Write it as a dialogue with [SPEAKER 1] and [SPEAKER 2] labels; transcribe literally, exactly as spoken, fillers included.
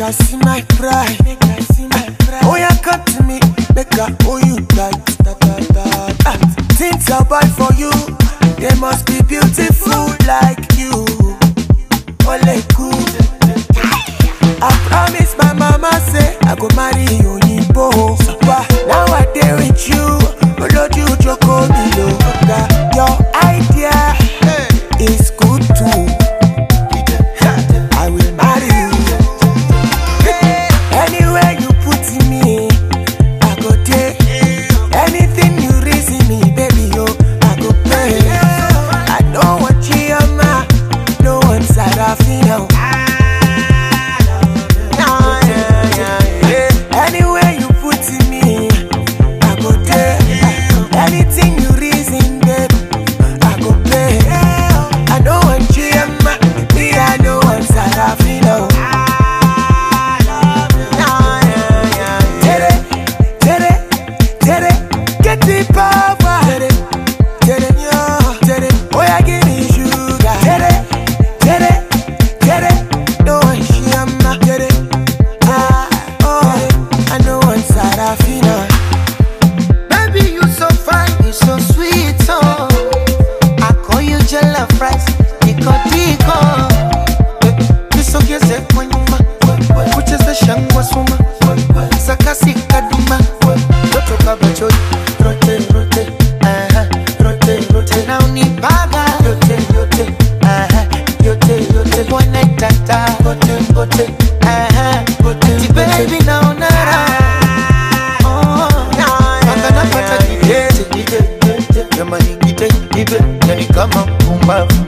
[SPEAKER 1] I see my pride. Make I see my pride. Oh yeah, come to me, make I owe you tight. Da, da, da, da. Things I buy for you, they must be beautiful like you. Ole cool. I promise my mama say I go marry you, Yimbo. Now I dare with you, Oloju you Joko below. Your idea is good too. I will marry you. Anywhere you put me, I go there. Anything you reason me, baby, yo, I go pay. I don't want Chioma, no one Sarafina. Anywhere you put me, I go there. Anything you reason, baby, I go pay. I don't want Chioma, me I don't want Sarafina. Get the power. Tere, tere, yo, tere. Oh yeah, give me sugar. Tere, tere, tere. No one Chioma. Tere, ah, oh, I know one Sarafina.
[SPEAKER 2] Baby, you so fine, you so sweet, oh. I call you jollof rice, Nico Tico. You so get the kwanyuma, which is the shangwa suma. Sakasi kaduma, toto kabacho. Rotate, rotate, uh-huh, rotate, rotate. Now ni baga, rotate, rotate, uh-huh, rotate, rotate. One night tata, rotate, rotate, uh-huh, rotate. Baby now nara, oh, I'm gonna put a dite, dite, dite. Yamani dite, dite, yani kama kumbavu.